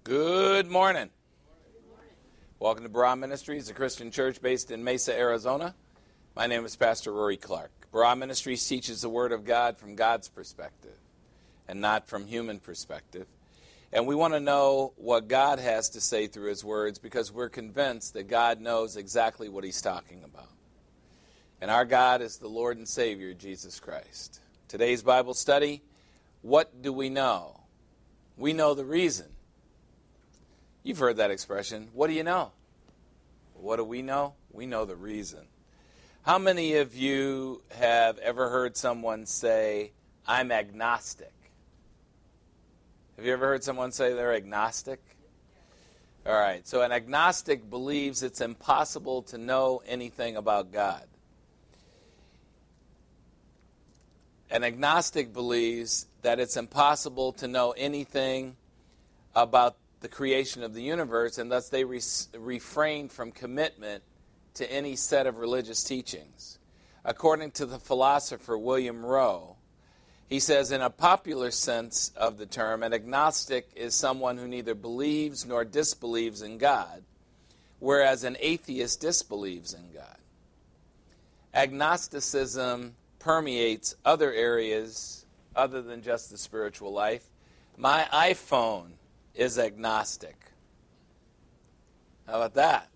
Good morning. Welcome to Barah Ministries, a Christian church based in Mesa, Arizona. My name is Pastor Rory Clark. Barah Ministries teaches the Word of God from God's perspective and not from human perspective. And we want to know what God has to say through His words because we're convinced that God knows exactly what He's talking about. And our God is the Lord and Savior, Jesus Christ. Today's Bible study, what do we know? We know the reason. You've heard that expression. What do you know? What do we know? We know the reason. How many of you have ever heard someone say, I'm agnostic? Have you ever heard someone say they're agnostic? All right, so an agnostic believes it's impossible to know anything about God. An agnostic believes that it's impossible to know anything about the creation of the universe, and thus they refrain from commitment to any set of religious teachings. According to the philosopher William Rowe, he says, in a popular sense of the term, an agnostic is someone who neither believes nor disbelieves in God, whereas an atheist disbelieves in God. Agnosticism permeates other areas other than just the spiritual life. My iPhone is agnostic. How about that?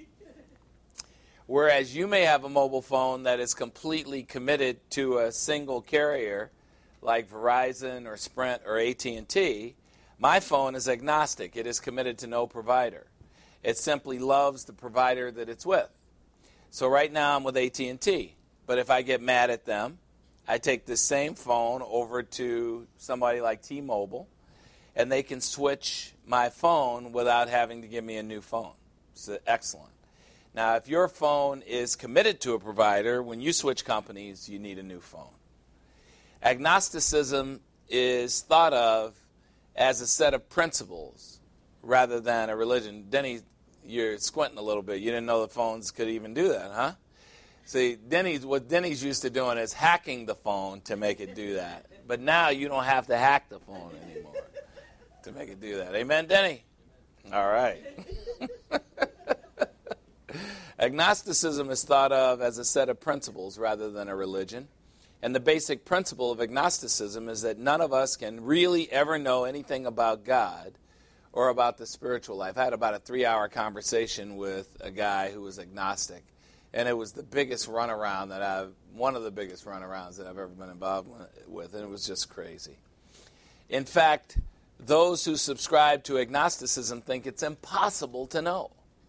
Whereas you may have a mobile phone that is completely committed to a single carrier like Verizon or Sprint or AT&T, my phone is agnostic. It is committed to no provider. It simply loves the provider that it's with. So right now I'm with AT&T, but if I get mad at them, I take this same phone over to somebody like T-Mobile, and they can switch my phone without having to give me a new phone. So excellent. Now, if your phone is committed to a provider, when you switch companies, you need a new phone. Agnosticism is thought of as a set of principles rather than a religion. Denny, you're squinting a little bit. You didn't know the phones could even do that, huh? See, what Denny's used to doing is hacking the phone to make it do that. But now you don't have to hack the phone anymore to make it do that. Amen, Denny? All right. Agnosticism is thought of as a set of principles rather than a religion. And the basic principle of agnosticism is that none of us can really ever know anything about God or about the spiritual life. I had about a 3-hour conversation with a guy who was agnostic. And it was the biggest runaround one of the biggest runarounds that I've ever been involved with, and it was just crazy. In fact, those who subscribe to agnosticism think it's impossible to know.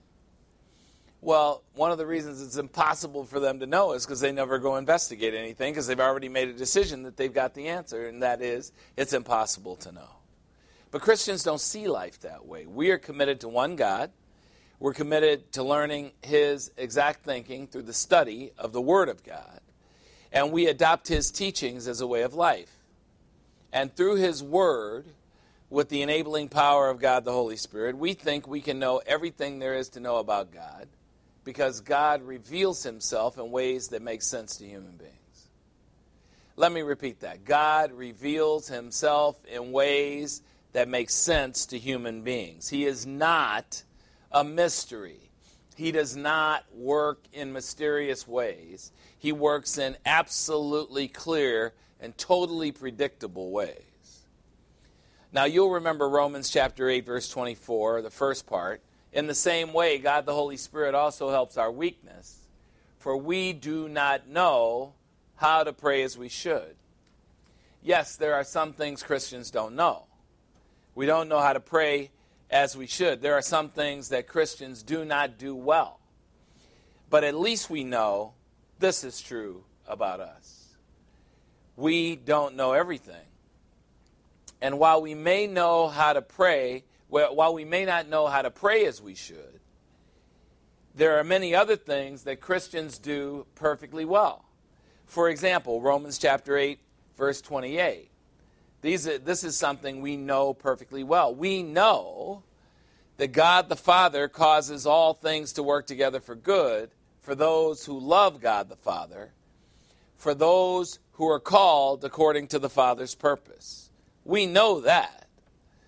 Well, one of the reasons it's impossible for them to know is because they never go investigate anything because they've already made a decision that they've got the answer, and that is, it's impossible to know. But Christians don't see life that way. We are committed to one God. We're committed to learning His exact thinking through the study of the Word of God. And we adopt His teachings as a way of life. And through His Word, with the enabling power of God the Holy Spirit, we think we can know everything there is to know about God because God reveals Himself in ways that make sense to human beings. Let me repeat that. God reveals Himself in ways that make sense to human beings. He is not a mystery. He does not work in mysterious ways. He works in absolutely clear and totally predictable ways. Now, you'll remember Romans chapter 8, verse 24, the first part. In the same way, God the Holy Spirit also helps our weakness, for we do not know how to pray as we should. Yes, there are some things Christians don't know. We don't know how to pray as we should. There are some things that Christians do not do well. But at least we know this is true about us. We don't know everything. And while we may know how to pray, while we may not know how to pray as we should, there are many other things that Christians do perfectly well. For example, Romans chapter 8, verse 28. This is something we know perfectly well. We know that God the Father causes all things to work together for good for those who love God the Father, for those who are called according to the Father's purpose. We know that.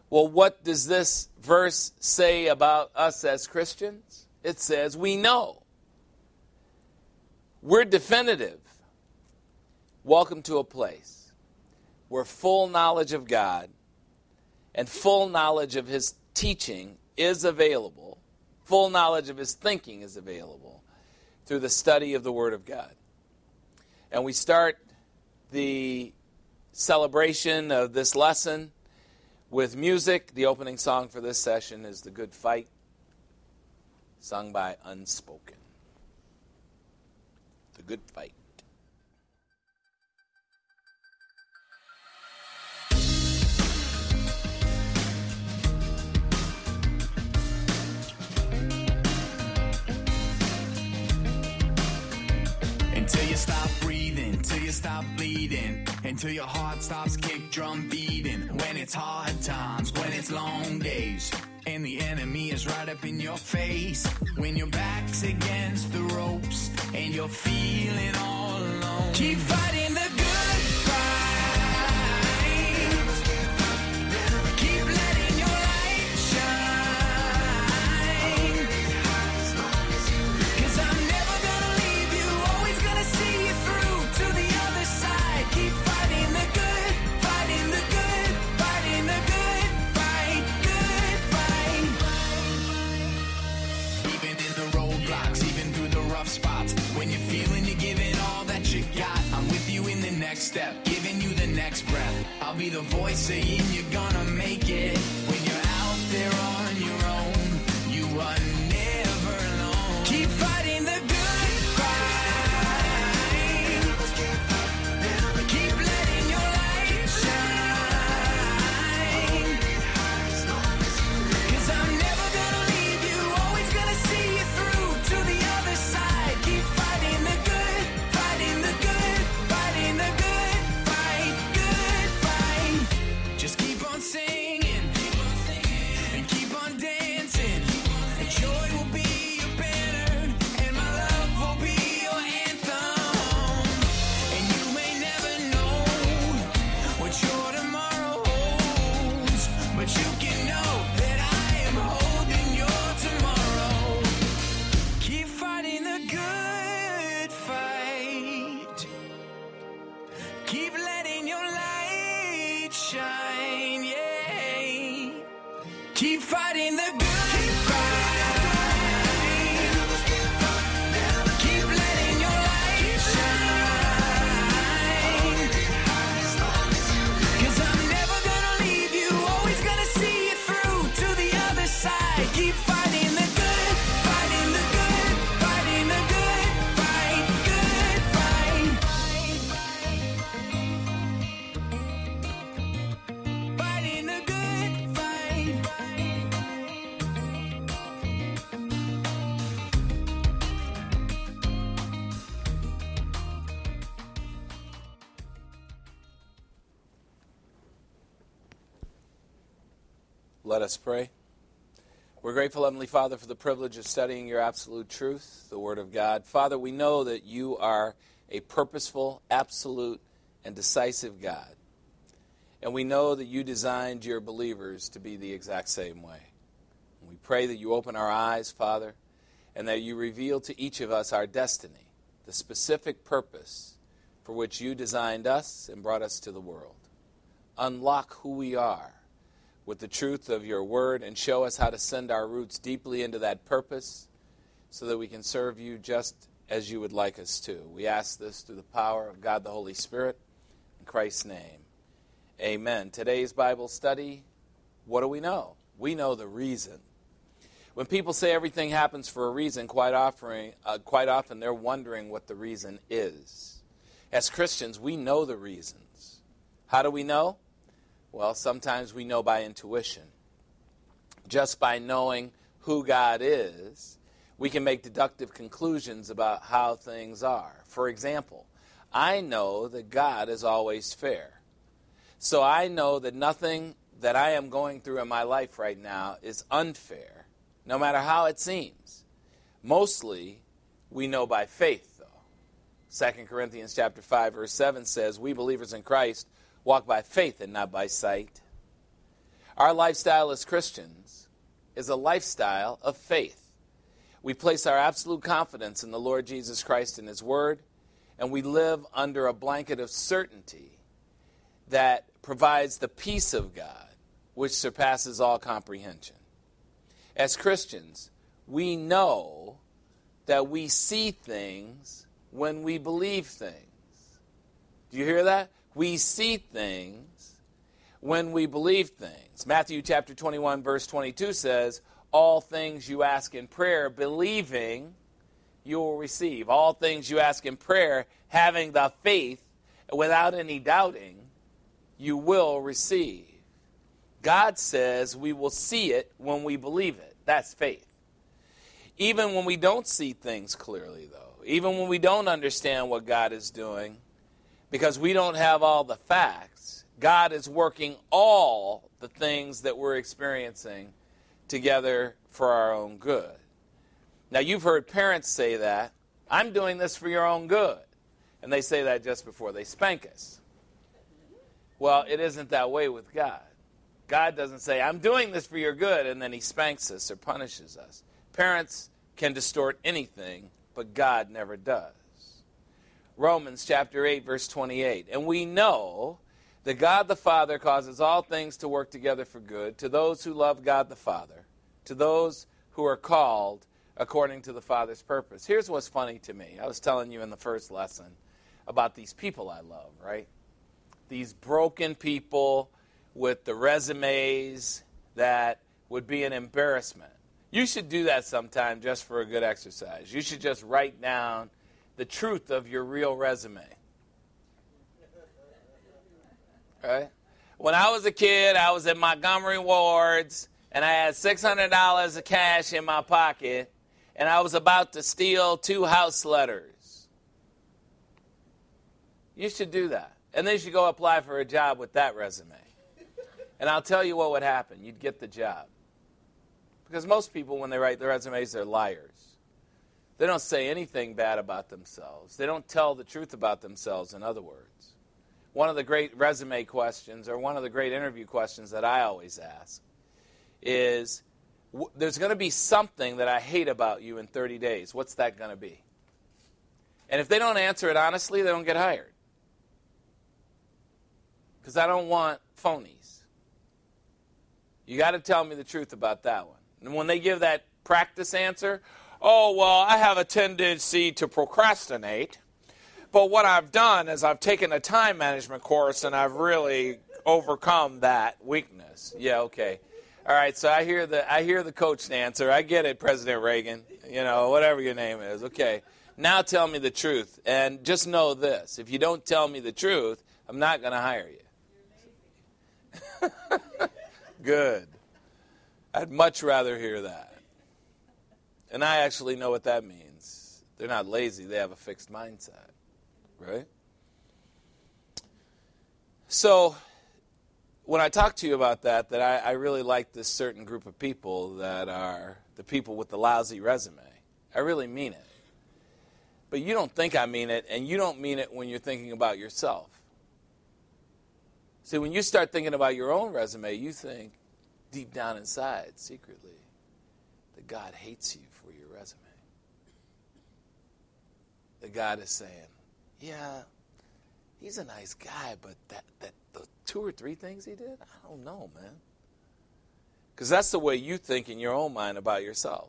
Well, what does this verse say about us as Christians? It says we know. We're definitive. Welcome to a place where full knowledge of God and full knowledge of His teaching is available. Full knowledge of His thinking is available through the study of the Word of God. And we start the celebration of this lesson with music. The opening song for this session is The Good Fight, sung by Unspoken. The Good Fight. Until you stop breathing, till you stop bleeding, until your heart stops kick drum beating. When it's hard times, when it's long days, and the enemy is right up in your face. When your back's against the ropes, and you're feeling all alone. Keep fighting the good fight. Keep letting your light shine. 'Cause I'm never gonna leave you, always gonna see you through to the other side. Keep fighting the good, fighting the good, fighting the good fight, good fight. Even in the roadblocks, even through the rough spots, when you're feeling you're giving all that you got, I'm with you in the next step, giving you the next breath. I'll be the voice saying you're gonna make it. When you're out there on your own, you are never alone. Keep fighting the good fight. Keep letting your light shine. 'Cause I'm never gonna leave you, always gonna see you through to the other side. Keep fighting the good, fighting the good, fighting the good fight, good fight. Just keep on singing, and keep on dancing. And joy will be your banner, and my love will be your anthem. And you may never know what your tomorrow holds, but you can know that I am holding your tomorrow. Keep fighting the good fight. Keep letting your light shine, yeah. Keep fighting the good fight. Keep letting your light shine. 'Cause I'm never gonna leave you, always gonna see you through to the other side. Keep fighting the good, fighting the good, fighting the good fight, good fight. Fighting the good fight. Let us pray. We're grateful, Heavenly Father, for the privilege of studying your absolute truth, the Word of God. Father, we know that you are a purposeful, absolute, and decisive God. And we know that you designed your believers to be the exact same way. And we pray that you open our eyes, Father, and that you reveal to each of us our destiny, the specific purpose for which you designed us and brought us to the world. Unlock who we are with the truth of your word and show us how to send our roots deeply into that purpose so that we can serve you just as you would like us to. We ask this through the power of God the Holy Spirit, in Christ's name. Amen. Today's Bible study, what do we know? We know the reason. When people say everything happens for a reason, quite often they're wondering what the reason is. As Christians, we know the reasons. How do we know? Well, sometimes we know by intuition. Just by knowing who God is, we can make deductive conclusions about how things are. For example, I know that God is always fair. So I know that nothing that I am going through in my life right now is unfair, no matter how it seems. Mostly, we know by faith, though. 2 Corinthians chapter 5, verse 7 says, we believers in Christ walk by faith and not by sight. Our lifestyle as Christians is a lifestyle of faith. We place our absolute confidence in the Lord Jesus Christ and his word, and we live under a blanket of certainty that provides the peace of God, which surpasses all comprehension. As Christians, we know that we see things when we believe things. Do you hear that? We see things when we believe things. Matthew chapter 21, verse 22 says, all things you ask in prayer, believing, you will receive. All things you ask in prayer, having the faith, without any doubting, you will receive. God says we will see it when we believe it. That's faith. Even when we don't see things clearly, though, even when we don't understand what God is doing, because we don't have all the facts, God is working all the things that we're experiencing together for our own good. Now, you've heard parents say that, I'm doing this for your own good. And they say that just before they spank us. Well, it isn't that way with God. God doesn't say, I'm doing this for your good, and then he spanks us or punishes us. Parents can distort anything, but God never does. Romans chapter 8, verse 28. And we know that God the Father causes all things to work together for good to those who love God the Father, to those who are called according to the Father's purpose. Here's what's funny to me. I was telling you in the first lesson about these people I love, right? These broken people with the resumes that would be an embarrassment. You should do that sometime just for a good exercise. You should just write down the truth of your real resume. Right? When I was a kid, I was at Montgomery Ward's, and I had $600 of cash in my pocket, and I was about to steal 2 house letters. You should do that. And then you should go apply for a job with that resume. And I'll tell you what would happen. You'd get the job. Because most people, when they write their resumes, they're liars. They don't say anything bad about themselves. They don't tell the truth about themselves, in other words. One of the great resume questions, or one of the great interview questions that I always ask is, there's going to be something that I hate about you in 30 days. What's that going to be? And if they don't answer it honestly, they don't get hired. Because I don't want phonies. You got to tell me the truth about that one. And when they give that practice answer, oh, well, I have a tendency to procrastinate, but what I've done is I've taken a time management course and I've really overcome that weakness. Yeah, okay. All right, so I hear the coach answer. I get it, President Reagan, whatever your name is. Okay, now tell me the truth. And just know this, if you don't tell me the truth, I'm not going to hire you. Good. I'd much rather hear that. And I actually know what that means. They're not lazy. They have a fixed mindset. Right? So when I talk to you about that I really like this certain group of people that are the people with the lousy resume. I really mean it. But you don't think I mean it, and you don't mean it when you're thinking about yourself. See, when you start thinking about your own resume, you think deep down inside, secretly, that God hates you for your resume. That God is saying, yeah, he's a nice guy, but the 2 or 3 things he did, I don't know, man. Because that's the way you think in your own mind about yourself.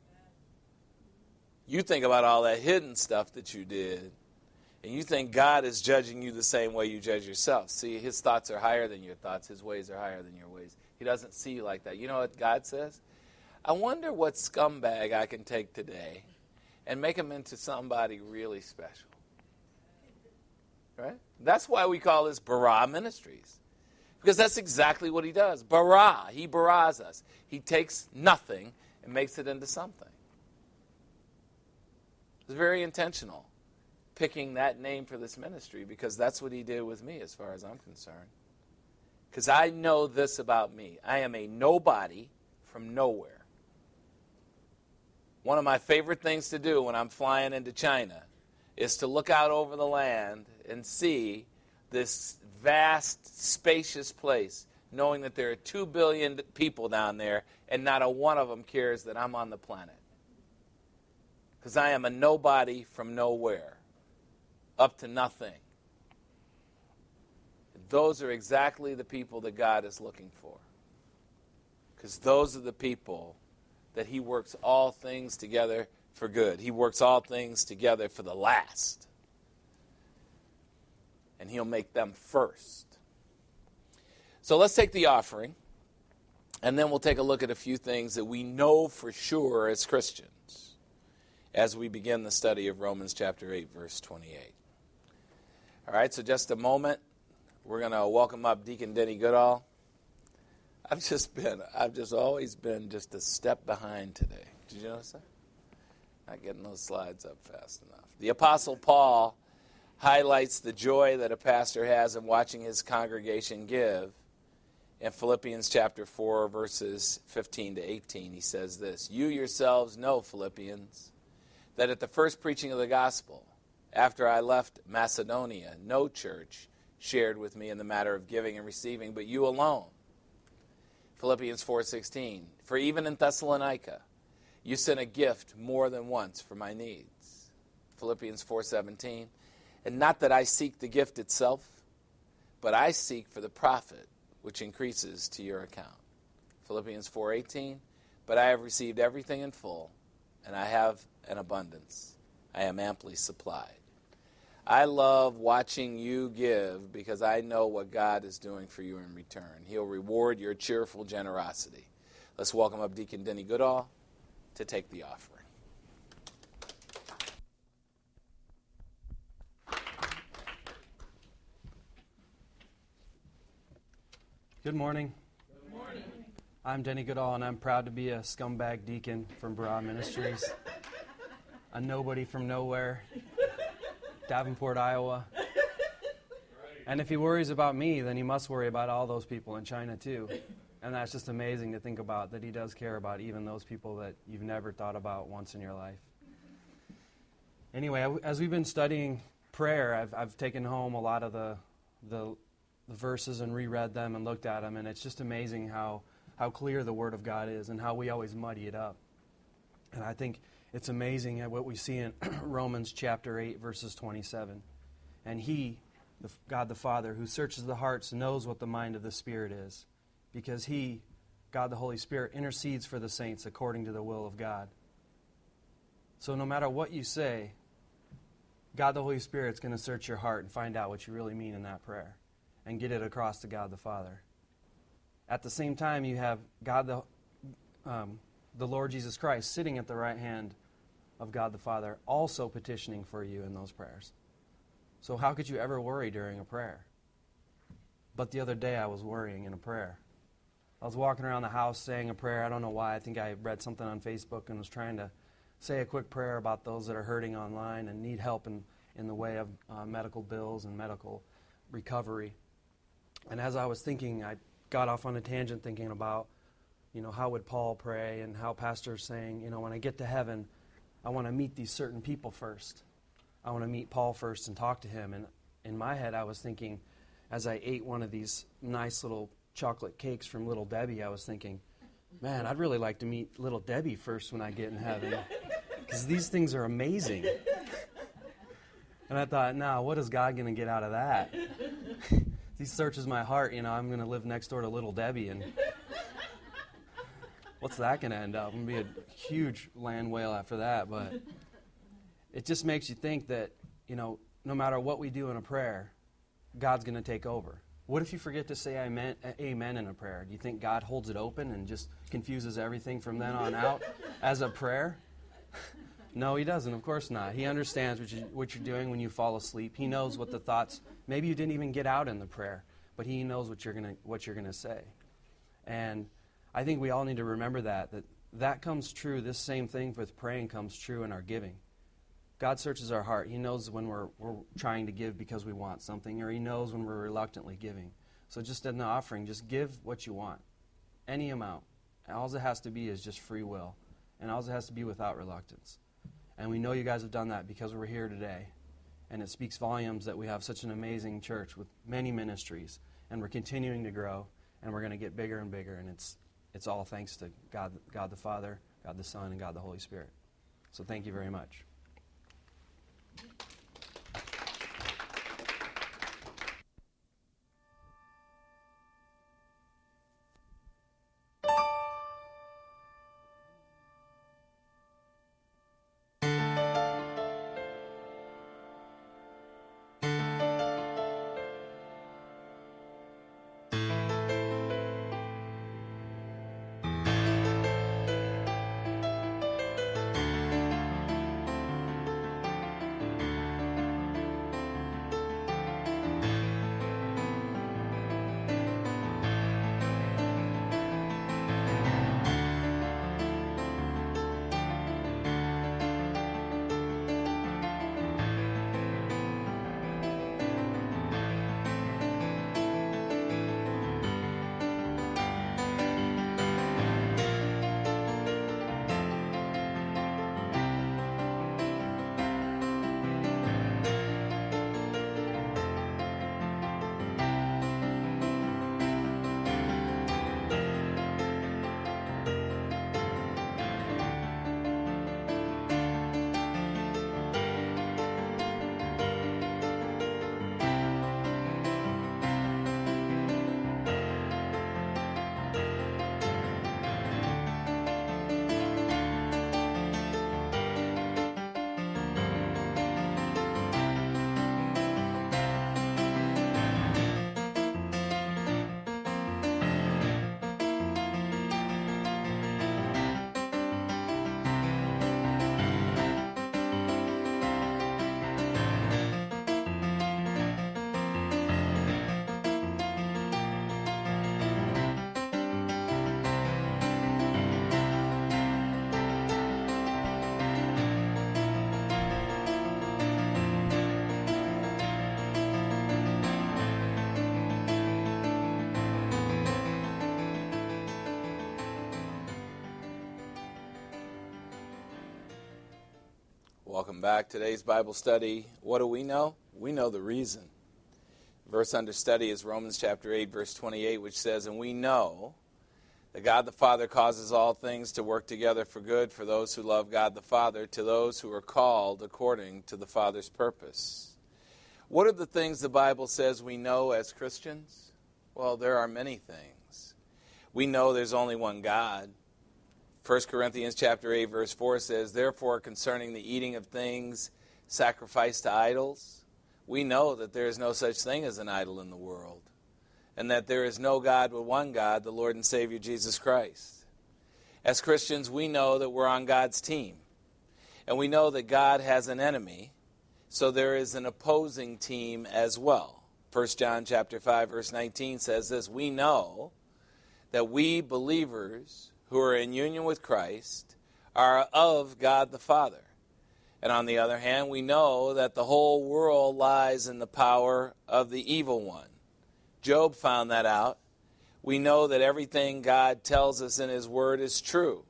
You think about all that hidden stuff that you did, and you think God is judging you the same way you judge yourself. See, his thoughts are higher than your thoughts. His ways are higher than your ways. He doesn't see you like that. You know what God says? I wonder what scumbag I can take today and make him into somebody really special. Right? That's why we call this Bara Ministries. Because that's exactly what he does. Bara. He baras us. He takes nothing and makes it into something. It's very intentional, picking that name for this ministry, because that's what he did with me as far as I'm concerned. Because I know this about me. I am a nobody from nowhere. One of my favorite things to do when I'm flying into China is to look out over the land and see this vast, spacious place knowing that there are 2 billion people down there and not a one of them cares that I'm on the planet. Because I am a nobody from nowhere, up to nothing. Those are exactly the people that God is looking for. Because those are the people that he works all things together for good. He works all things together for the last. And he'll make them first. So let's take the offering, and then we'll take a look at a few things that we know for sure as Christians as we begin the study of Romans chapter 8, verse 28. All right, so just a moment. We're going to welcome up Deacon Denny Goodall. I've just always been just a step behind today. Did you notice that? Not getting those slides up fast enough. The Apostle Paul highlights the joy that a pastor has in watching his congregation give. In Philippians chapter 4, verses 15 to 18, he says this, "You yourselves know, Philippians, that at the first preaching of the gospel, after I left Macedonia, no church shared with me in the matter of giving and receiving, but you alone." Philippians 4:16, "For even in Thessalonica, you sent a gift more than once for my needs." Philippians 4:17, "And not that I seek the gift itself, but I seek for the profit which increases to your account." Philippians 4:18, "But I have received everything in full, and I have an abundance. I am amply supplied." I love watching you give because I know what God is doing for you in return. He'll reward your cheerful generosity. Let's welcome up Deacon Denny Goodall to take the offering. Good morning. Good morning. I'm Denny Goodall, and I'm proud to be a scumbag deacon from Broad Ministries. A nobody from nowhere, Davenport, Iowa. And if he worries about me, then he must worry about all those people in China too. And that's just amazing to think about, that he does care about even those people that you've never thought about once in your life. Anyway, as we've been studying prayer, I've taken home a lot of the verses and reread them and looked at them, and it's just amazing how clear the Word of God is and how we always muddy it up. And I think it's amazing at what we see in Romans chapter 8, verses 27. "And he, God the Father, who searches the hearts, knows what the mind of the Spirit is, because he, God the Holy Spirit, intercedes for the saints according to the will of God." So no matter what you say, God the Holy Spirit's going to search your heart and find out what you really mean in that prayer and get it across to God the Father. At the same time, you have God the Lord Jesus Christ sitting at the right hand of God the Father, also petitioning for you in those prayers. So how could you ever worry during a prayer? But the other day I was worrying in a prayer. I was walking around the house saying a prayer. I don't know why. I think I read something on Facebook and was trying to say a quick prayer about those that are hurting online and need help in the way of medical bills and medical recovery. And as I was thinking, I got off on a tangent thinking about, how would Paul pray, and how pastor's saying, when I get to heaven, I want to meet these certain people first. I want to meet Paul first and talk to him. And in my head, I was thinking, as I ate one of these nice little chocolate cakes from Little Debbie, I was thinking, man, I'd really like to meet Little Debbie first when I get in heaven, because these things are amazing. And I thought, now, what is God going to get out of that? He searches my heart, I'm going to live next door to Little Debbie, and what's that going to end up? I'm going to be a huge land whale after that, but it just makes you think that, no matter what we do in a prayer, God's going to take over. What if you forget to say amen in a prayer? Do you think God holds it open and just confuses everything from then on out as a prayer? No, he doesn't. Of course not. He understands what you're doing when you fall asleep. He knows what the thoughts, maybe you didn't even get out in the prayer, but he knows what you're gonna say. And I think we all need to remember that comes true. This same thing with praying comes true in our giving. God searches our heart. He knows when we're trying to give because we want something, or he knows when we're reluctantly giving. So just in the offering, just give what you want, any amount. And all it has to be is just free will, and all it has to be without reluctance. And we know you guys have done that because we're here today. And it speaks volumes that we have such an amazing church with many ministries. And we're continuing to grow. and we're going to get bigger and bigger, and it's all thanks to God the Father, God the Son, and God the Holy Spirit. So thank you very much. Welcome back. Today's Bible study. What do we know? We know the reason. Verse under study is Romans chapter 8, verse 28, which says, "And we know that God the Father causes all things to work together for good for those who love God the Father, to those who are called according to the Father's purpose." What are the things the Bible says we know as Christians? Well, there are many things. We know there's only one God. 1 Corinthians chapter 8, verse 4 says, "Therefore, concerning the eating of things sacrificed to idols, we know that there is no such thing as an idol in the world, and that there is no God but one God, the Lord and Savior Jesus Christ." As Christians, we know that we're on God's team, and we know that God has an enemy, so there is an opposing team as well. 1 John chapter 5, verse 19 says this, "We know that we believers who are in union with Christ are of God the Father. And on the other hand, we know that the whole world lies in the power of the evil one." Job found that out. We know that everything God tells us in his word is true.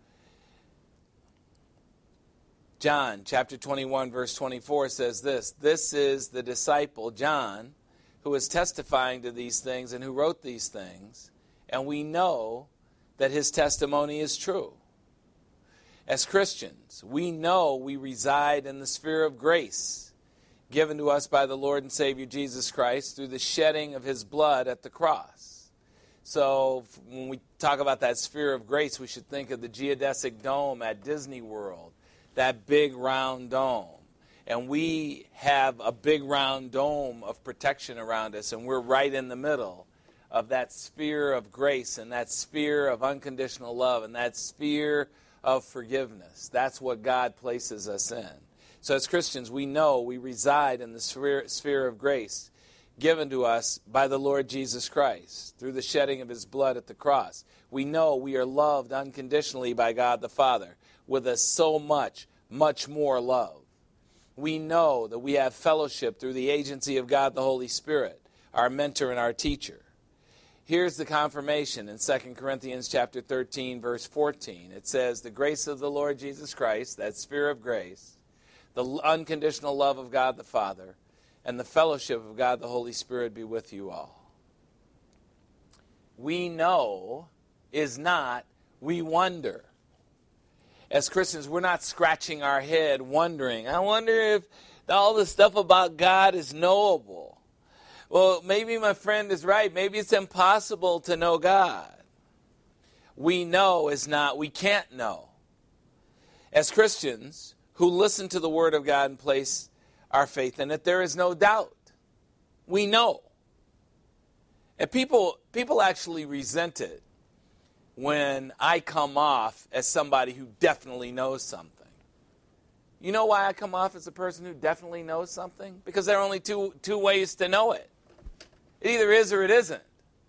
John chapter 21, verse 24 says this, "This is the disciple, John, who is testifying to these things and who wrote these things, and we know that his testimony is true." As Christians, we know we reside in the sphere of grace given to us by the Lord and Savior Jesus Christ through the shedding of his blood at the cross. So when we talk about that sphere of grace, we should think of the geodesic dome at Disney World, that big round dome. And we have a big round dome of protection around us, and we're right in the middle of that sphere of grace and that sphere of unconditional love and that sphere of forgiveness. That's what God places us in. So as Christians, we know we reside in the sphere of grace given to us by the Lord Jesus Christ through the shedding of his blood at the cross. We know we are loved unconditionally by God the Father with a so much more love. We know that we have fellowship through the agency of God the Holy Spirit, our mentor and our teacher. Here's the confirmation in 2 Corinthians chapter 13, verse 14. It says, "The grace of the Lord Jesus Christ," that sphere of grace, "the unconditional love of God the Father, and the fellowship of God the Holy Spirit be with you all." we know is not we wonder. As Christians, we're not scratching our head wondering, I wonder if all the stuff about God is knowable. Well, maybe my friend is right. Maybe it's impossible to know God. We know is not, we can't know. As Christians who listen to the Word of God and place our faith in it, there is no doubt. We know. And people actually resent it when I come off as somebody who definitely knows something. You know why I come off as a person who definitely knows something? Because there are only two ways to know it. It either is or it isn't.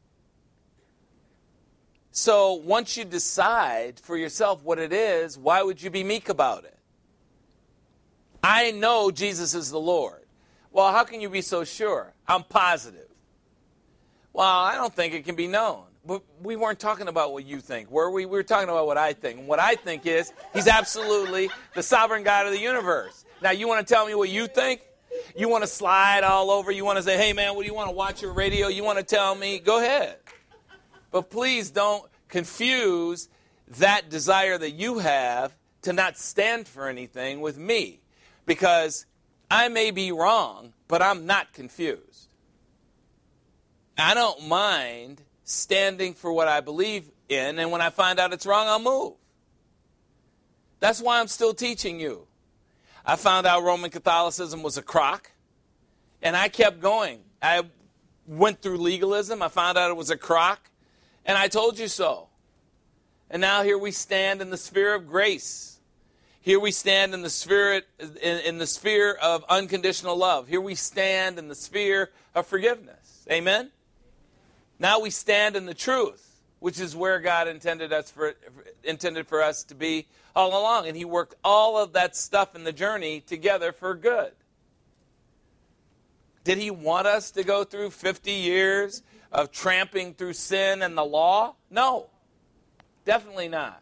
So once you decide for yourself what it is, why would you be meek about it? I know Jesus is the Lord. Well, how can you be so sure? I'm positive. Well, I don't think it can be known. But we weren't talking about what you think, were we? We were talking about what I think. And what I think is he's absolutely the sovereign God of the universe. Now, you want to tell me what you think? You want to slide all over? You want to say, hey, man, what do you want to watch your radio? You want to tell me? Go ahead. But please don't confuse that desire that you have to not stand for anything with me. Because I may be wrong, but I'm not confused. I don't mind standing for what I believe in, and when I find out it's wrong, I'll move. That's why I'm still teaching you. I found out Roman Catholicism was a crock, and I kept going. I went through legalism. I found out it was a crock, and I told you so. And now here we stand in the sphere of grace. Here we stand in the sphere of unconditional love. Here we stand in the sphere of forgiveness. Amen? Now we stand in the truth, which is where God intended for us to be all along. And he worked all of that stuff in the journey together for good. Did he want us to go through 50 years of tramping through sin and the law? No, definitely not.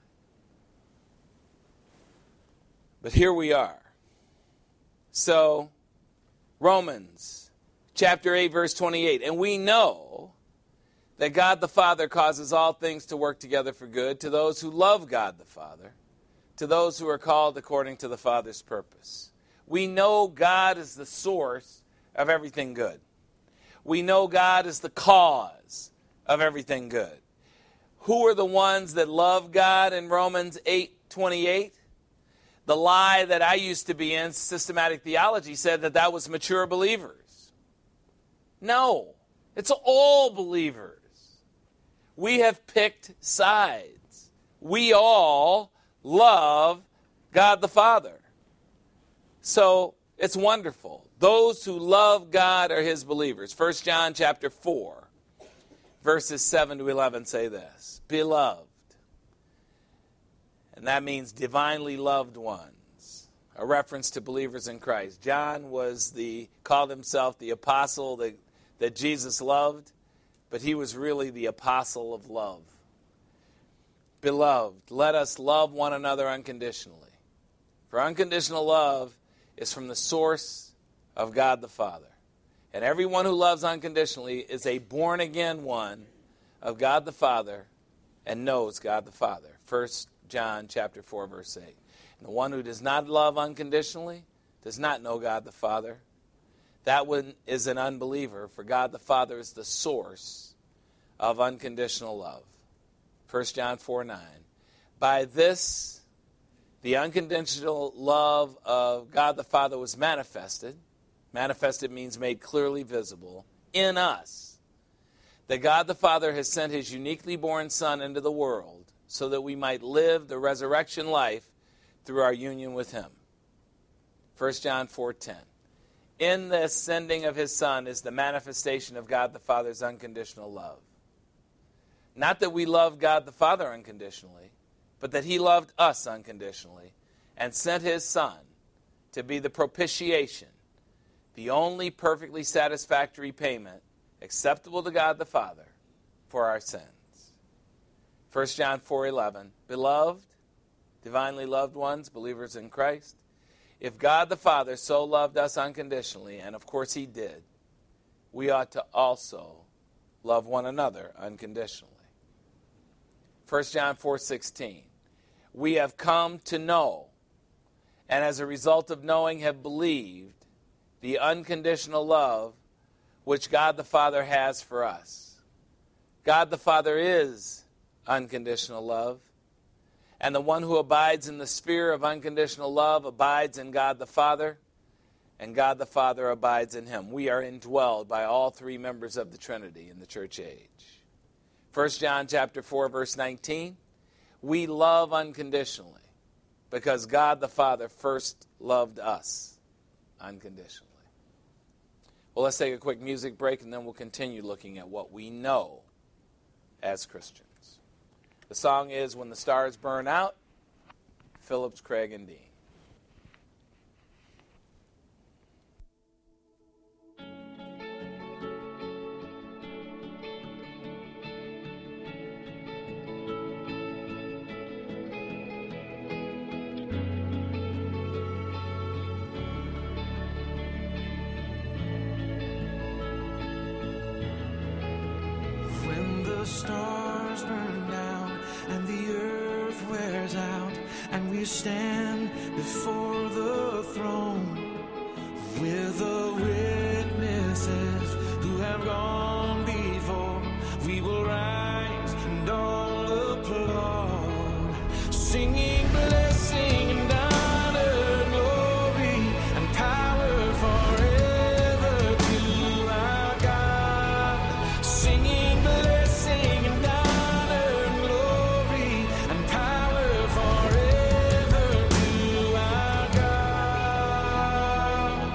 But here we are. So, Romans chapter 8, verse 28. And we know that God the Father causes all things to work together for good to those who love God the Father, to those who are called according to the Father's purpose. We know God is the source of everything good. We know God is the cause of everything good. Who are the ones that love God in Romans 8:28? The lie that I used to be in, systematic theology, said that was mature believers. No, it's all believers. We have picked sides. We all love God the Father. So it's wonderful. Those who love God are his believers. 1 John chapter 4, verses 7 to 11 say this. Beloved. And that means divinely loved ones. A reference to believers in Christ. John called himself the apostle that Jesus loved, but he was really the apostle of love. Beloved, let us love one another unconditionally. For unconditional love is from the source of God the Father. And everyone who loves unconditionally is a born-again one of God the Father and knows God the Father. 1 John chapter 4, verse 8. And the one who does not love unconditionally does not know God the Father. That one is an unbeliever, for God the Father is the source of unconditional love. 1 John 4:9. By this, the unconditional love of God the Father was manifested. Manifested means made clearly visible in us. That God the Father has sent his uniquely born Son into the world so that we might live the resurrection life through our union with him. 1 John 4:10. In this sending of his Son is the manifestation of God the Father's unconditional love. Not that we love God the Father unconditionally, but that he loved us unconditionally and sent his Son to be the propitiation, the only perfectly satisfactory payment acceptable to God the Father for our sins. 1 John 4:11. Beloved, divinely loved ones, believers in Christ, if God the Father so loved us unconditionally, and of course he did, we ought to also love one another unconditionally. 1 John 4:16. We have come to know, and as a result of knowing have believed, the unconditional love which God the Father has for us. God the Father is unconditional love, and the one who abides in the sphere of unconditional love abides in God the Father, and God the Father abides in him. We are indwelled by all three members of the Trinity in the church age. 1 John chapter 4, verse 19, we love unconditionally because God the Father first loved us unconditionally. Well, let's take a quick music break, and then we'll continue looking at what we know as Christians. The song is When the Stars Burn Out, Phillips, Craig, and Dean. When the stars burn down and the earth wears out, and we stand before the throne with the witnesses who have gone before, we will rise and all applaud, singing blessing and honor, glory and power forever to our God, singing blessing and honor, glory and power forever to our God.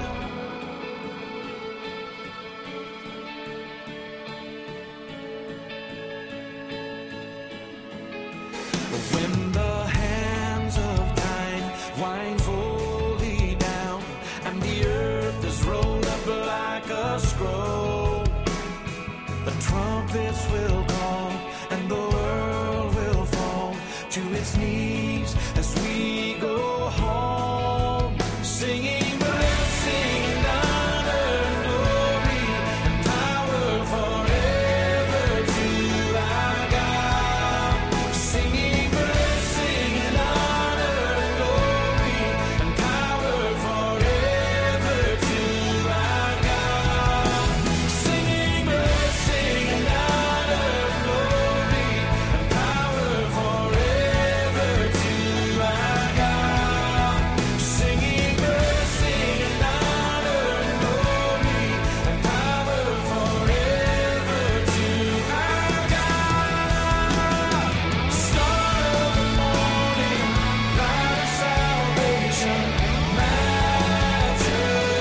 When the hands of time wind fully down and the earth is rolled up like a scroll, the trumpets will call and the world will fall to its knees as we go home, singing blessing and honor, glory and power forever to our God, singing blessing and honor, glory and power forever to our God, singing blessing and honor, glory and power forever to our God, singing blessing and honor, glory and power forever to our God. Star of the morning, light of salvation, majesty,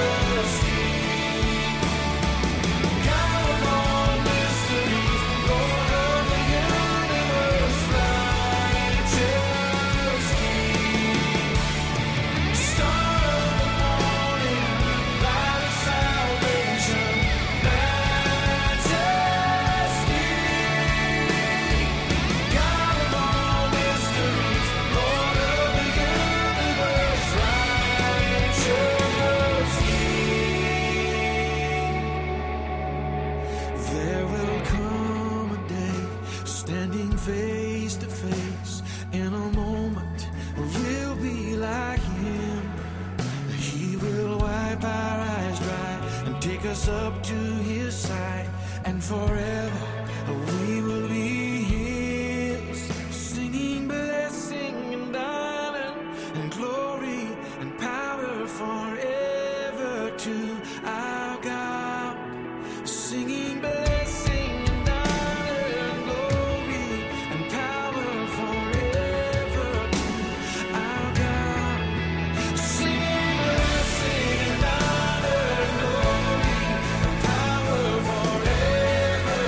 God of all mysteries, Lord of the universe, righteous King. Star of the morning, light of salvation, majesty, God of all mysteries, Lord of the universe, righteous King. There will come a day, standing face to face, in a moment we'll be like him. He will wipe our eyes dry and take us up to his side, and forever we will be his, singing blessing and honor and glory and power forever to our God, singing blessing and honor and glory and power forever to our God, singing blessing and honor and glory and power forever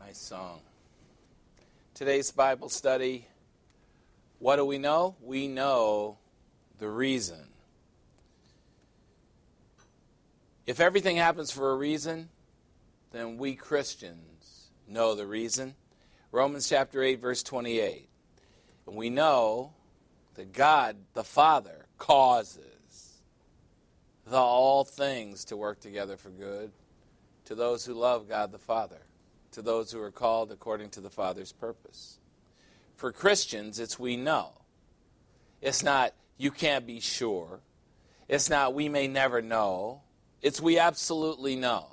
Nice song. Today's Bible study, what do we know? We know the reason. If everything happens for a reason, then we Christians know the reason. Romans chapter 8, verse 28. And we know that God, the Father, causes all things to work together for good to those who love God the Father, to those who are called according to the Father's purpose. For Christians, it's we know. It's not you can't be sure. It's not we may never know. It's we absolutely know.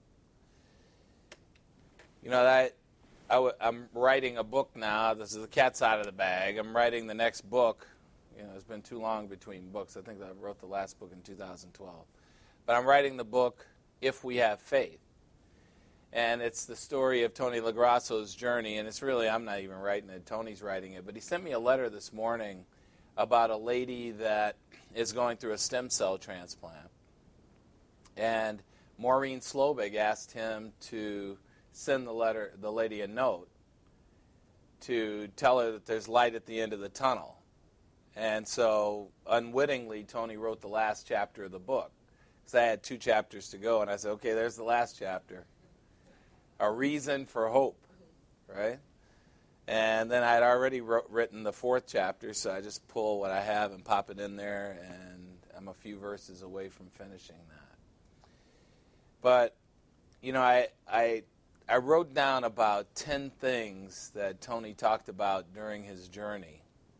You know, I'm writing a book now. This is the cat's out of the bag. I'm writing the next book. You know, it's been too long between books. I think I wrote the last book in 2012. But I'm writing the book, If We Have Faith. And it's the story of Tony LaGrasso's journey. And it's really, I'm not even writing it. Tony's writing it. But he sent me a letter this morning about a lady that is going through a stem cell transplant. And Maureen Slobig asked him to send the lady a note to tell her that there's light at the end of the tunnel. And so, unwittingly, Tony wrote the last chapter of the book. Because I had 2 chapters to go, and I said, okay, there's the last chapter. A reason for hope, right? And then I had already written the 4th chapter, so I just pull what I have and pop it in there, and I'm a few verses away from finishing that. But, you know, I wrote down about 10 things that Tony talked about during his journey.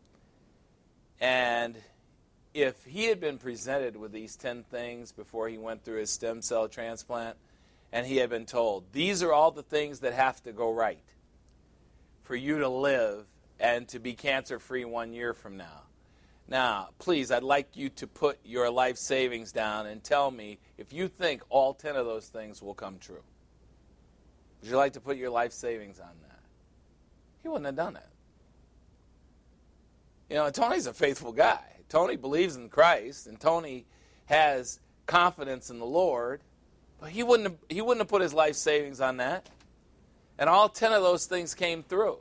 And if he had been presented with these 10 things before he went through his stem cell transplant, and he had been told, these are all the things that have to go right for you to live and to be cancer-free 1 year from now. Now, please, I'd like you to put your life savings down and tell me if you think all 10 of those things will come true. Would you like to put your life savings on that? He wouldn't have done it. You know, Tony's a faithful guy. Tony believes in Christ, and Tony has confidence in the Lord, but he wouldn't have put his life savings on that. And all 10 of those things came through.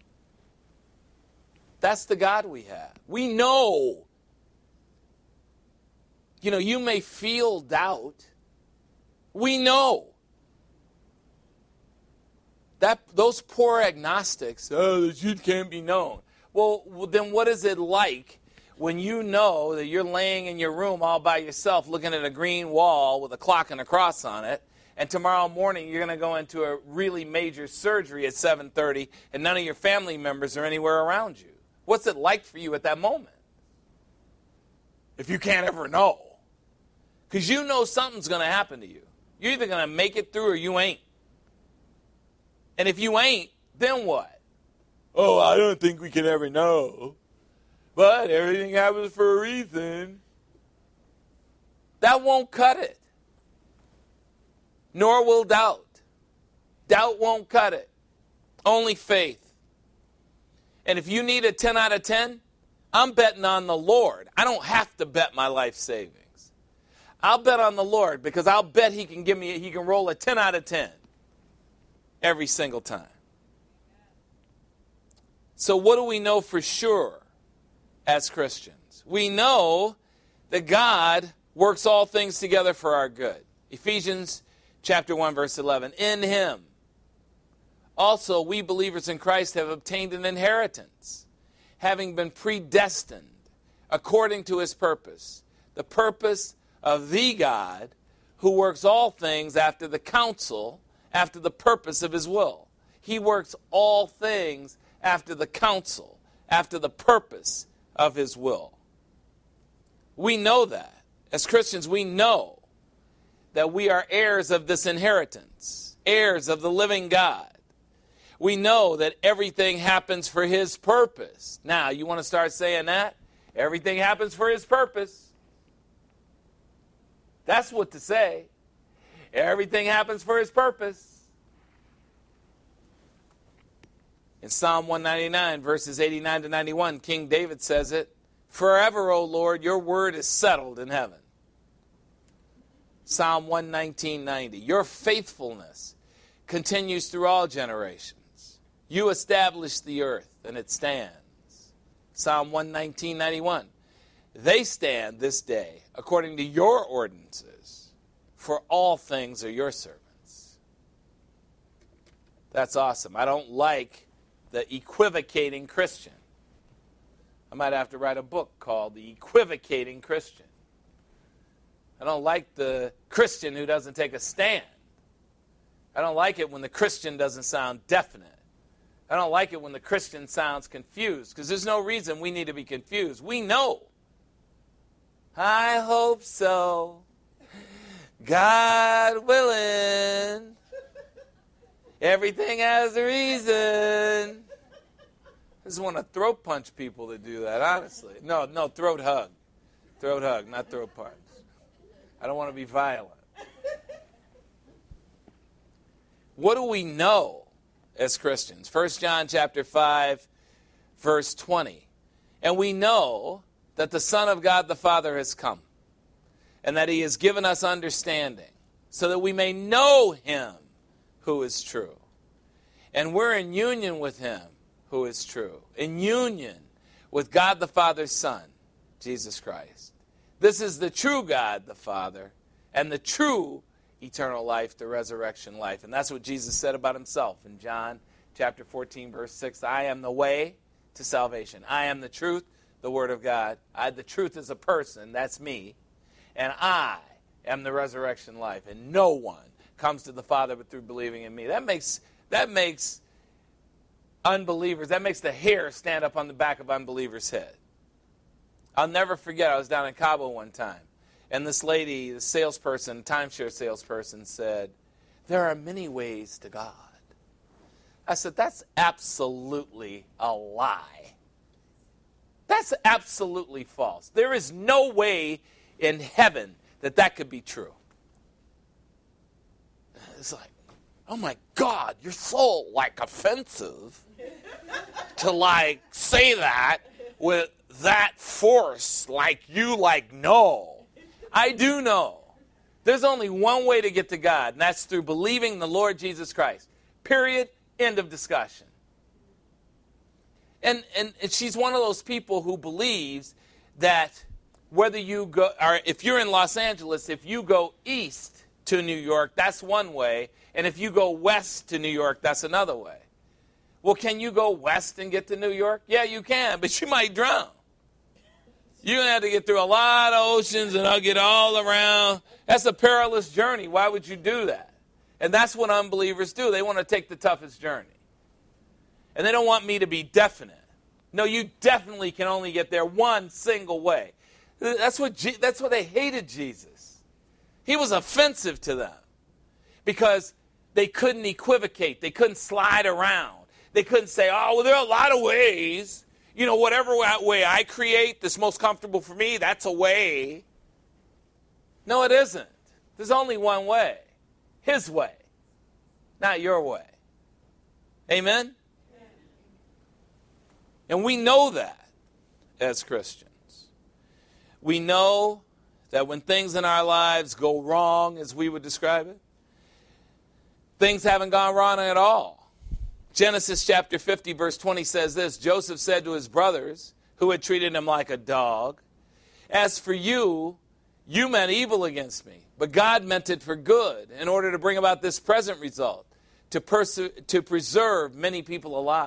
That's the God we have. We know. You know, you may feel doubt. We know. Those poor agnostics, the truth can't be known. Well, then what is it like when you know that you're laying in your room all by yourself looking at a green wall with a clock and a cross on it, and tomorrow morning you're going to go into a really major surgery at 7:30 and none of your family members are anywhere around you? What's it like for you at that moment? If you can't ever know. Because you know something's going to happen to you. You're either going to make it through or you ain't. And if you ain't, then what? Oh, I don't think we can ever know. But everything happens for a reason. That won't cut it. Nor will doubt. Doubt won't cut it. Only faith. And if you need a 10 out of 10, I'm betting on the Lord. I don't have to bet my life savings. I'll bet on the Lord because I'll bet he can roll a 10 out of 10 every single time. So what do we know for sure as Christians? We know that God works all things together for our good. Ephesians chapter 1, verse 11. In him also we believers in Christ have obtained an inheritance, having been predestined according to his purpose, the purpose of the God who works all things after the counsel, after the purpose of his will. He works all things after the counsel, after the purpose of his will. We know that. As Christians, we know that we are heirs of this inheritance, heirs of the living God. We know that everything happens for his purpose. Now, you want to start saying that? Everything happens for his purpose. That's what to say. Everything happens for his purpose. In Psalm 199, verses 89 to 91, King David says it, forever, O Lord, your word is settled in heaven. Psalm 119:90, your faithfulness continues through all generations. You established the earth, and it stands. Psalm 119:91. They stand this day according to your ordinances, for all things are your servants. That's awesome. I don't like the equivocating Christian. I might have to write a book called The Equivocating Christian. I don't like the Christian who doesn't take a stand. I don't like it when the Christian doesn't sound definite. I don't like it when the Christian sounds confused, because there's no reason we need to be confused. We know. I hope so. God willing. Everything has a reason. I just want to throat punch people that do that, honestly. No, throat hug. Throat hug, not throat punch. I don't want to be violent. What do we know as Christians? 1 John chapter 5, verse 20. And we know that the Son of God the Father has come, and that he has given us understanding, so that we may know him who is true. And we're in union with him who is true, in union with God the Father's Son, Jesus Christ. This is the true God the Father, and the true eternal life, the resurrection life. And that's what Jesus said about himself in John chapter 14, verse 6. I am the way to salvation. I am the truth, the Word of God. The truth is a person, that's me. And I am the resurrection life. And no one comes to the Father but through believing in me. That makes unbelievers, that makes the hair stand up on the back of unbelievers' head. I'll never forget, I was down in Cabo one time. And this lady, the salesperson, timeshare salesperson, said, there are many ways to God. I said, that's absolutely a lie. That's absolutely false. There is no way in heaven that could be true. It's like, oh my God, you're so offensive to say that with that force, no. I do know. There's only one way to get to God, and that's through believing the Lord Jesus Christ. Period. End of discussion. And she's one of those people who believes that whether you go, or if you're in Los Angeles, if you go east to New York, that's one way, and if you go west to New York, that's another way. Well, can you go west and get to New York? Yeah, you can, but you might drown. You're going to have to get through a lot of oceans and I'll get all around. That's a perilous journey. Why would you do that? And that's what unbelievers do. They want to take the toughest journey. And they don't want me to be definite. No, you definitely can only get there one single way. That's what they hated Jesus. He was offensive to them because they couldn't equivocate. They couldn't slide around. They couldn't say, oh, well, there are a lot of ways. You know, whatever way I create that's most comfortable for me, that's a way. No, it isn't. There's only one way. His way. Not your way. Amen? And we know that as Christians. We know that when things in our lives go wrong, as we would describe it, things haven't gone wrong at all. Genesis chapter 50, verse 20 says this, Joseph said to his brothers, who had treated him like a dog, as for you, you meant evil against me, but God meant it for good, in order to bring about this present result, to preserve many people alive.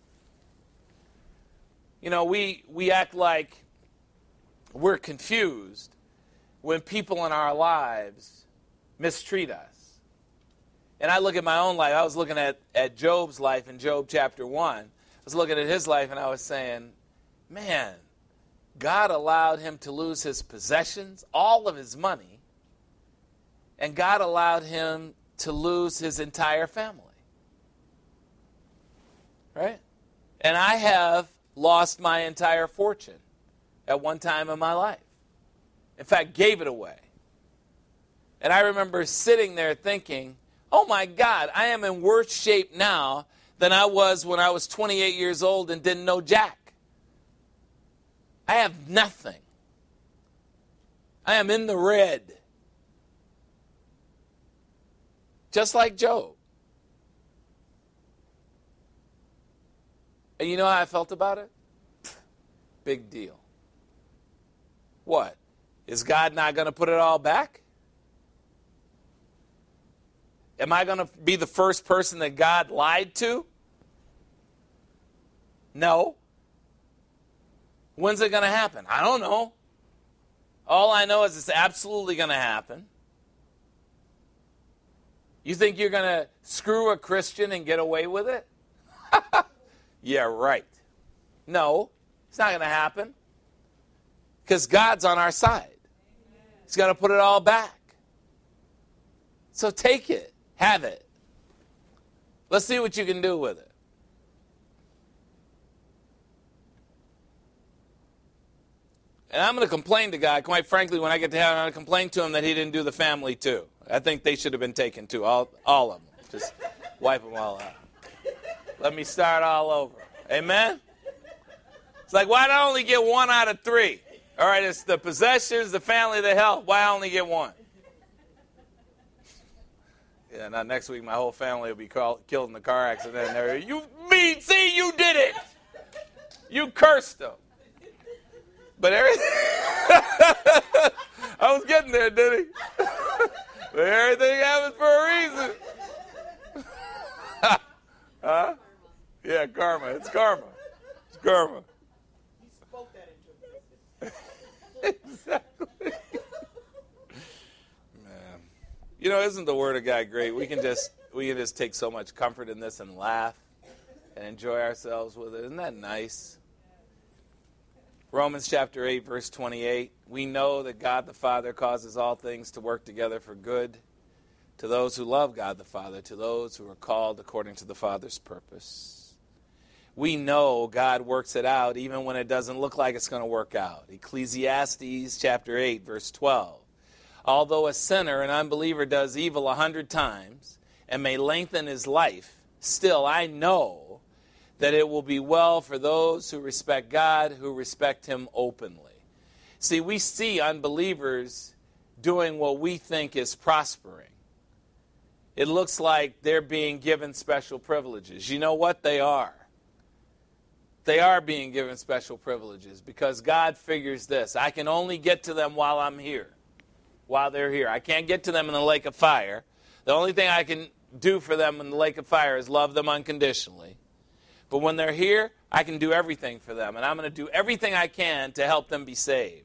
You know, we act like we're confused when people in our lives mistreat us. And I look at my own life. I was looking at Job's life in Job chapter 1. I was looking at his life and I was saying, man, God allowed him to lose his possessions, all of his money, and God allowed him to lose his entire family. Right? And I have lost my entire fortune at one time in my life. In fact, gave it away. And I remember sitting there thinking, oh my God, I am in worse shape now than I was when I was 28 years old and didn't know jack. I have nothing. I am in the red. Just like Job. And you know how I felt about it? Big deal. What? Is God not going to put it all back? Am I going to be the first person that God lied to? No. When's it going to happen? I don't know. All I know is it's absolutely going to happen. You think you're going to screw a Christian and get away with it? Yeah, right. No, it's not going to happen. Because God's on our side. He's got to put it all back. So take it. Have it. Let's see what you can do with it. And I'm going to complain to God. Quite frankly, when I get to heaven, I'm going to complain to him that he didn't do the family too. I think they should have been taken too, all of them. Just wipe them all out. Let me start all over. Amen? It's like, why do I only get 1 out of 3? All right, it's the possessions, the family, the health. Why I only get 1? Yeah, now next week my whole family will be killed in the car accident. And you did it. You cursed them. But everything, I was getting there, did he? But everything happens for a reason. Huh? Yeah, karma. It's karma. It's karma. He spoke that into existence. Exactly. Man. You know, isn't the Word of God great? We can just take so much comfort in this and laugh and enjoy ourselves with it. Isn't that nice? Romans chapter 8, verse 28. We know that God the Father causes all things to work together for good to those who love God the Father, to those who are called according to the Father's purpose. We know God works it out even when it doesn't look like it's going to work out. Ecclesiastes chapter 8, verse 12. Although a sinner, an unbeliever, does evil 100 times and may lengthen his life, still I know that it will be well for those who respect God, who respect him openly. See, we see unbelievers doing what we think is prospering. It looks like they're being given special privileges. You know what? They are. They are being given special privileges because God figures this. I can only get to them while I'm here, while they're here. I can't get to them in the lake of fire. The only thing I can do for them in the lake of fire is love them unconditionally. But when they're here, I can do everything for them. And I'm going to do everything I can to help them be saved.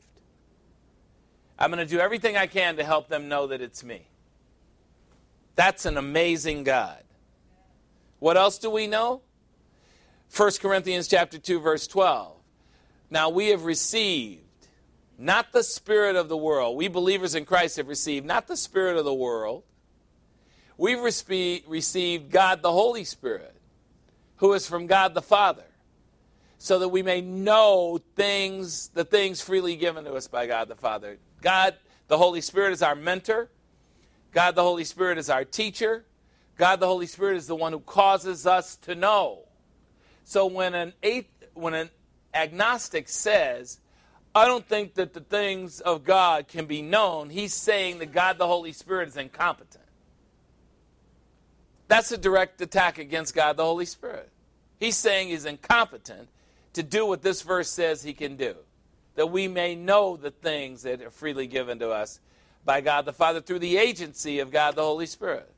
I'm going to do everything I can to help them know that it's me. That's an amazing God. What else do we know? 1 Corinthians chapter 2, verse 12. Now we have received not the spirit of the world. We believers in Christ have received not the spirit of the world. We've received God the Holy Spirit, who is from God the Father, so that we may know the things freely given to us by God the Father. God the Holy Spirit is our mentor. God the Holy Spirit is our teacher. God the Holy Spirit is the one who causes us to know. So when an agnostic says, I don't think that the things of God can be known, he's saying that God the Holy Spirit is incompetent. That's a direct attack against God the Holy Spirit. He's saying he's incompetent to do what this verse says he can do, that we may know the things that are freely given to us by God the Father through the agency of God the Holy Spirit.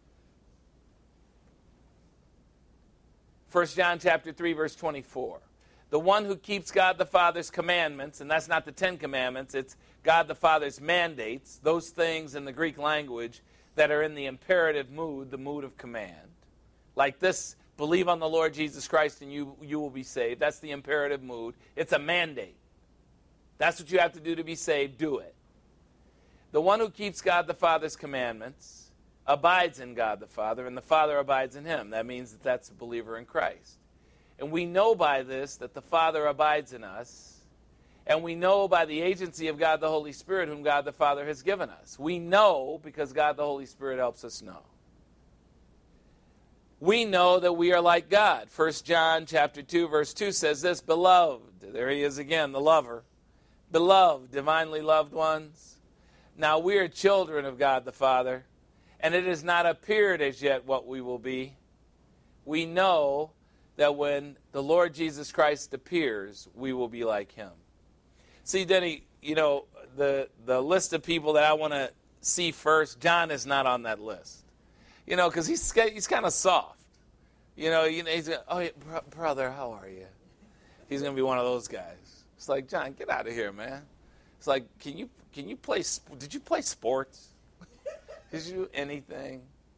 1 John chapter 3, verse 24. The one who keeps God the Father's commandments, and that's not the 10 commandments, it's God the Father's mandates, those things in the Greek language that are in the imperative mood, the mood of command. Like this, believe on the Lord Jesus Christ and you will be saved. That's the imperative mood. It's a mandate. That's what you have to do to be saved. Do it. The one who keeps God the Father's commandments abides in God the Father, and the Father abides in him. That means that that's a believer in Christ. And we know by this that the Father abides in us, and we know by the agency of God the Holy Spirit whom God the Father has given us. We know because God the Holy Spirit helps us know. We know that we are like God. 1 John chapter 2, verse 2 says this, Beloved, there he is again, the lover. Beloved, divinely loved ones. Now we are children of God the Father, and it has not appeared as yet what we will be. We know that when the Lord Jesus Christ appears, we will be like him. See, Denny, the list of people that I want to see first, John is not on that list. Because he's kind of soft. He's going, oh, yeah, brother, how are you? He's going to be one of those guys. It's like, John, get out of here, man. It's like, can you play, did you play sports? Did you do anything?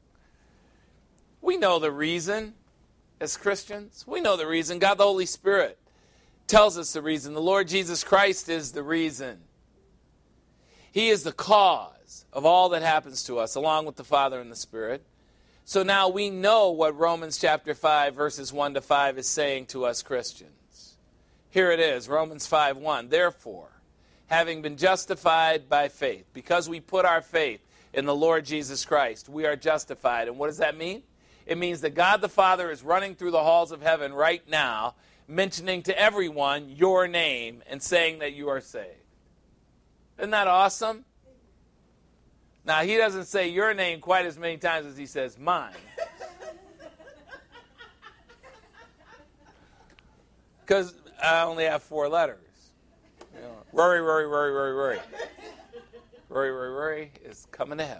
We know the reason as Christians. We know the reason. God the Holy Spirit tells us the reason. The Lord Jesus Christ is the reason. He is the cause of all that happens to us, along with the Father and the Spirit. So now we know what Romans chapter 5, verses 1 to 5 is saying to us Christians. Here it is, Romans 5:1. Therefore, having been justified by faith, because we put our faith in the Lord Jesus Christ, we are justified. And what does that mean? It means that God the Father is running through the halls of heaven right now, mentioning to everyone your name and saying that you are saved. Isn't that awesome? Now, he doesn't say your name quite as many times as he says mine. Because I only have 4 letters. Rory, Rory, Rory, Rory, Rory. Rory, Rory, Rory is coming to heaven.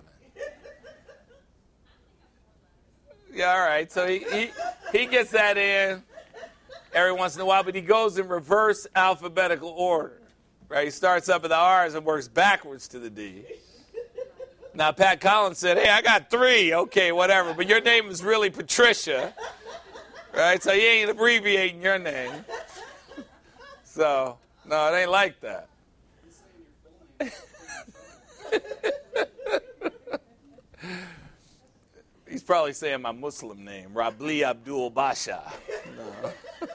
Yeah, all right. So he gets that in every once in a while, but he goes in reverse alphabetical order. Right? He starts up at the R's and works backwards to the D. Now, Pat Collins said, hey, I got 3. Okay, whatever. But your name is really Patricia. Right? So he ain't abbreviating your name. So, no, it ain't like that. He's probably saying my Muslim name, Rabli Abdul Basha. No.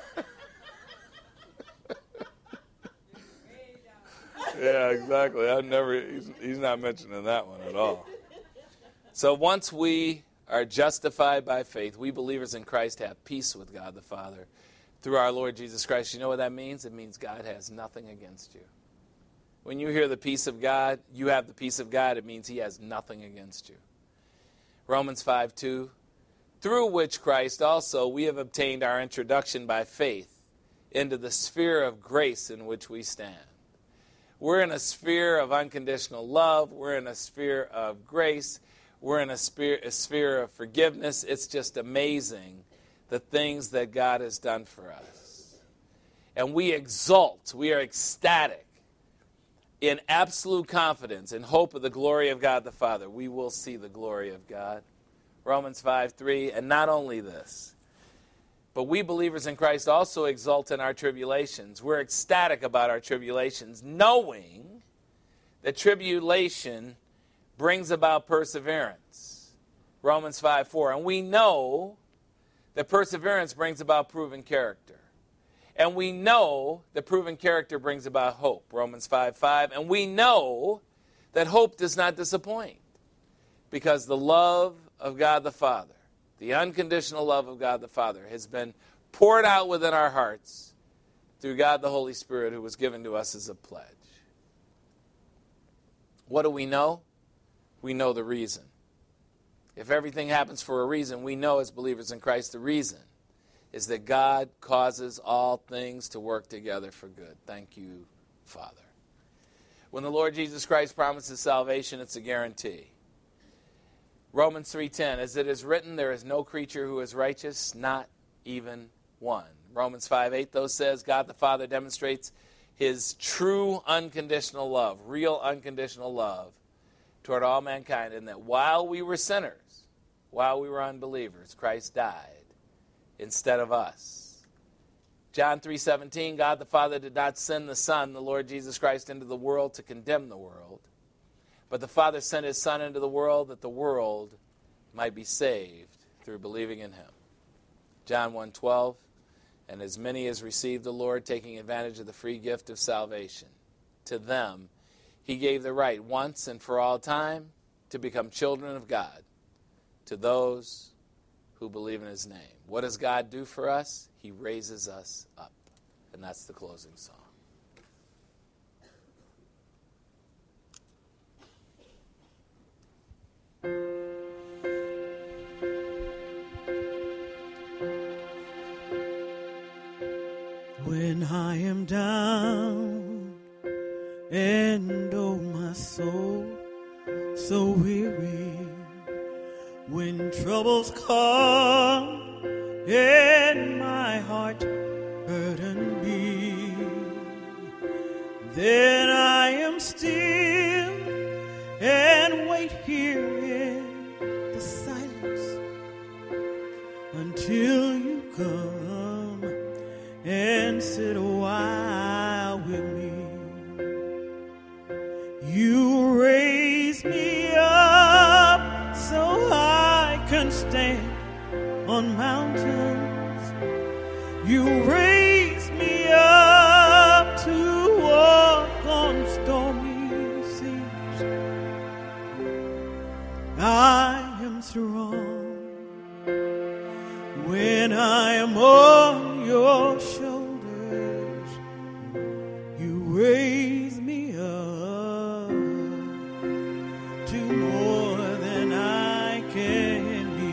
Yeah, exactly. He's not mentioning that one at all. So once we are justified by faith, we believers in Christ have peace with God the Father through our Lord Jesus Christ. You know what that means? It means God has nothing against you. When you hear the peace of God, you have the peace of God, it means he has nothing against you. Romans 5:2, through which Christ also we have obtained our introduction by faith into the sphere of grace in which we stand. We're in a sphere of unconditional love. We're in a sphere of grace. We're in a sphere of forgiveness. It's just amazing the things that God has done for us. And we exult. We are ecstatic in absolute confidence and hope of the glory of God the Father. We will see the glory of God. Romans 5:3, and not only this, but we believers in Christ also exult in our tribulations. We're ecstatic about our tribulations, knowing that tribulation brings about perseverance. Romans 5:4. And we know that perseverance brings about proven character. And we know that proven character brings about hope. Romans 5:5. And we know that hope does not disappoint, because the love of God the Father, the unconditional love of God the Father, has been poured out within our hearts through God the Holy Spirit, who was given to us as a pledge. What do we know? We know the reason. If everything happens for a reason, we know as believers in Christ the reason is that God causes all things to work together for good. Thank you, Father. When the Lord Jesus Christ promises salvation, it's a guarantee. Romans 3:10, as it is written, there is no creature who is righteous, not even one. Romans 5:8, though, says God the Father demonstrates his true unconditional love, real unconditional love toward all mankind, in that while we were sinners, while we were unbelievers, Christ died instead of us. John 3:17, God the Father did not send the Son, the Lord Jesus Christ, into the world to condemn the world, but the Father sent his Son into the world that the world might be saved through believing in him. John 1:12, and as many as received the Lord, taking advantage of the free gift of salvation, to them he gave the right once and for all time to become children of God, to those who believe in his name. What does God do for us? He raises us up. And that's the closing song. when I am down and oh my soul so weary, when troubles come and my heart burden be, then I am still and wait here in the silence until you come and sit a while with me. You raise me up so I can stand on mountains. You raise me up to walk on stormy seas. I am strong when I am on your shoulders. You raise me up to more than I can be.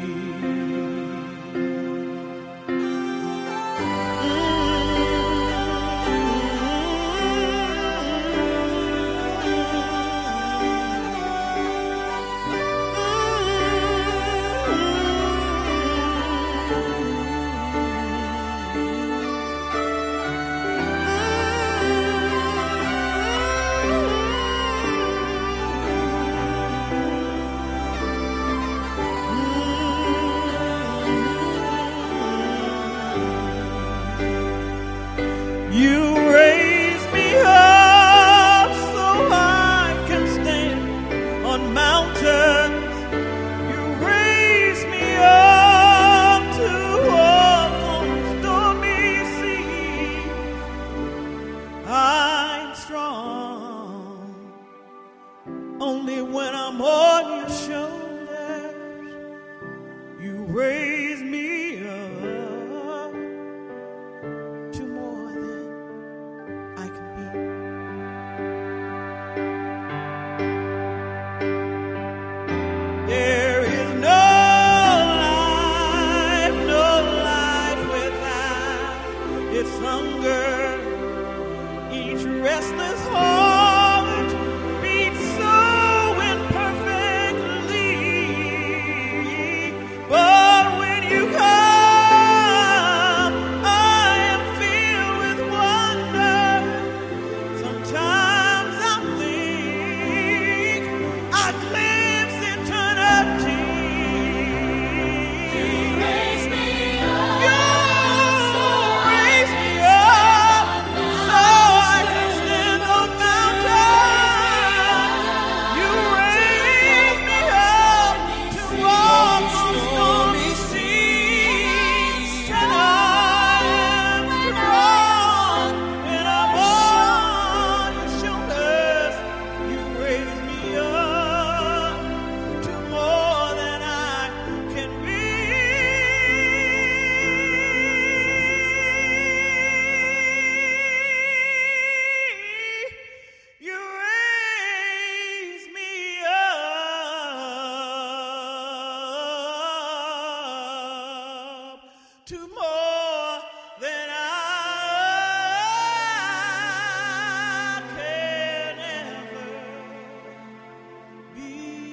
You raise me up so I can stand on mountains. You raise me up to walk on stormy seas. I'm strong only when I'm on your shoulders. You raise me up to more than I can be. There is no life without its hunger. Each restless heart beats so imperfectly. But when you come, I am filled with wonder. Sometimes I think I glimpse eternity. You raise me up so I can stand on mountains. You raise me up to walk on stormy seas. And I'm strong when I'm on your shoulders. You raise me up to more than I can be. You raise me up to more than I can ever be.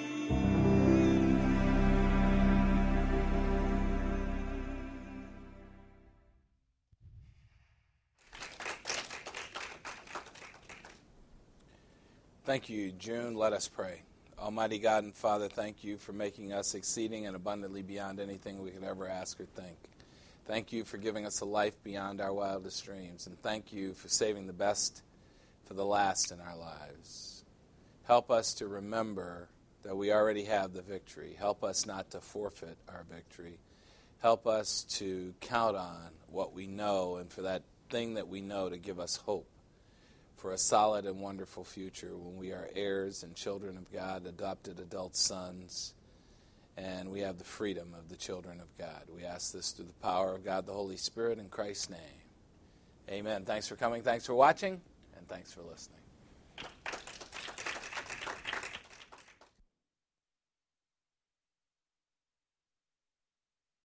Thank you, June. Let us pray. Almighty God and Father, thank you for making us exceeding and abundantly beyond anything we could ever ask or think. Thank you for giving us a life beyond our wildest dreams. And thank you for saving the best for the last in our lives. Help us to remember that we already have the victory. Help us not to forfeit our victory. Help us to count on what we know and for that thing that we know to give us hope for a solid and wonderful future when we are heirs and children of God, adopted adult sons, and we have the freedom of the children of God. We ask this through the power of God, the Holy Spirit, in Christ's name. Amen. Thanks for coming, thanks for watching, and thanks for listening.